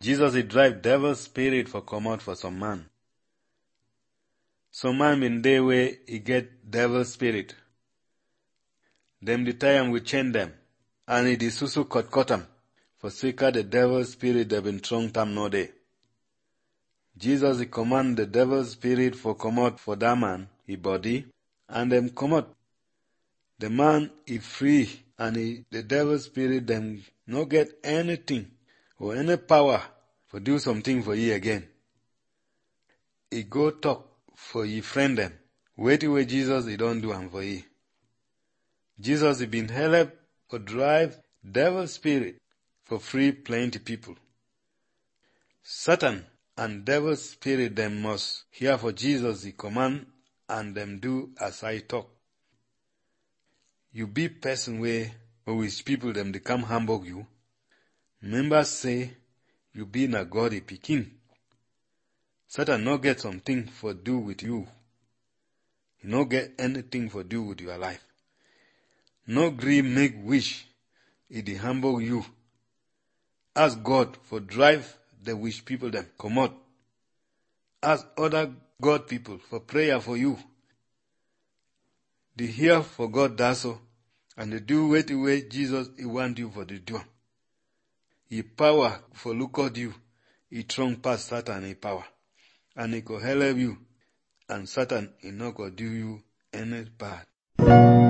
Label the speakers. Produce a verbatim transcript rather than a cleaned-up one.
Speaker 1: Jesus he drive devil's spirit for come out for some man. Some man in day way he get devil spirit. Them the tie him with chain them, and he the susu cut cut him. For seeker the devil spirit they been strong time no day. Jesus he command the devil spirit for come out for that man, he body, and them come out. The man he free, and he, the devil spirit them no get anything or any power for do something for ye again. He go talk for ye friend them. Wait away Jesus he don't do am for ye. Jesus he been help for drive devil spirit for free plenty people. Satan and devil spirit them must hear for Jesus he command and them do as I talk. You be person way or which people them they come hamburg you. Members say you be na God a pikin. Satan no get something for do with you. He no get anything for do with your life. No gree make wish he dey hamburg you. Ask God for drive the wish people them come out. Ask other God people for prayer for you. They hear for God that's all, and they do wait the way Jesus he want you for the do. He power for look at you. He strong past Satan he power. And he go help you. And Satan he not go do you any bad.